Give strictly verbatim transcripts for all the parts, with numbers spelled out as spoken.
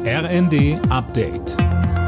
R N D Update.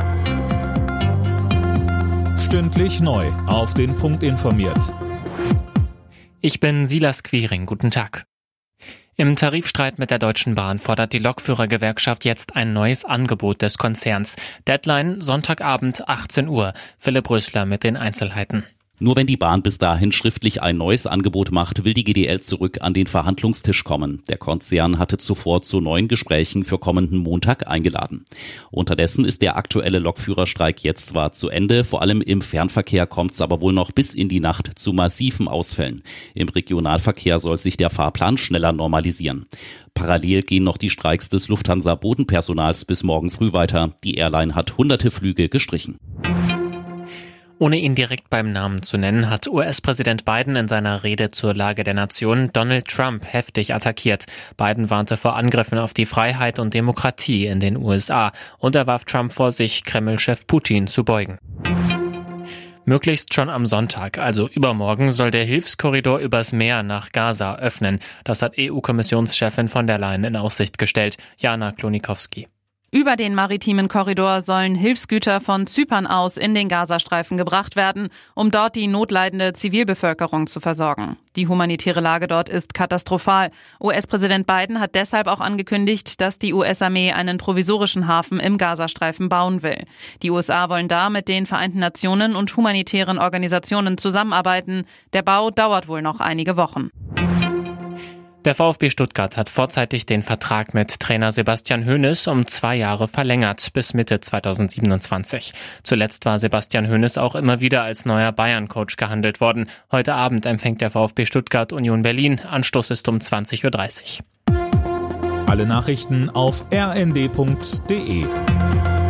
Stündlich neu auf den Punkt informiert. Ich bin Silas Quiring. Guten Tag. Im Tarifstreit mit der Deutschen Bahn fordert die Lokführergewerkschaft jetzt ein neues Angebot des Konzerns. Deadline Sonntagabend achtzehn Uhr. Philipp Rösler mit den Einzelheiten. Nur wenn die Bahn bis dahin schriftlich ein neues Angebot macht, will die G D L zurück an den Verhandlungstisch kommen. Der Konzern hatte zuvor zu neuen Gesprächen für kommenden Montag eingeladen. Unterdessen ist der aktuelle Lokführerstreik jetzt zwar zu Ende, vor allem im Fernverkehr kommt es aber wohl noch bis in die Nacht zu massiven Ausfällen. Im Regionalverkehr soll sich der Fahrplan schneller normalisieren. Parallel gehen noch die Streiks des Lufthansa-Bodenpersonals bis morgen früh weiter. Die Airline hat hunderte Flüge gestrichen. Ohne ihn direkt beim Namen zu nennen, hat U S-Präsident Biden in seiner Rede zur Lage der Nation Donald Trump heftig attackiert. Biden warnte vor Angriffen auf die Freiheit und Demokratie in den U S A und er warf Trump vor, sich Kreml-Chef Putin zu beugen. Möglichst schon am Sonntag, also übermorgen, soll der Hilfskorridor übers Meer nach Gaza öffnen. Das hat E U-Kommissionschefin von der Leyen in Aussicht gestellt. Jana Klonikowski. Über den maritimen Korridor sollen Hilfsgüter von Zypern aus in den Gazastreifen gebracht werden, um dort die notleidende Zivilbevölkerung zu versorgen. Die humanitäre Lage dort ist katastrophal. U S-Präsident Biden hat deshalb auch angekündigt, dass die U S-Armee einen provisorischen Hafen im Gazastreifen bauen will. Die U S A wollen da mit den Vereinten Nationen und humanitären Organisationen zusammenarbeiten. Der Bau dauert wohl noch einige Wochen. Der VfB Stuttgart hat vorzeitig den Vertrag mit Trainer Sebastian Hoeneß um zwei Jahre verlängert, bis Mitte zweitausendsiebenundzwanzig. Zuletzt war Sebastian Hoeneß auch immer wieder als neuer Bayern-Coach gehandelt worden. Heute Abend empfängt der VfB Stuttgart Union Berlin. Anstoß ist um zwanzig Uhr dreißig. Alle Nachrichten auf r n d punkt d e.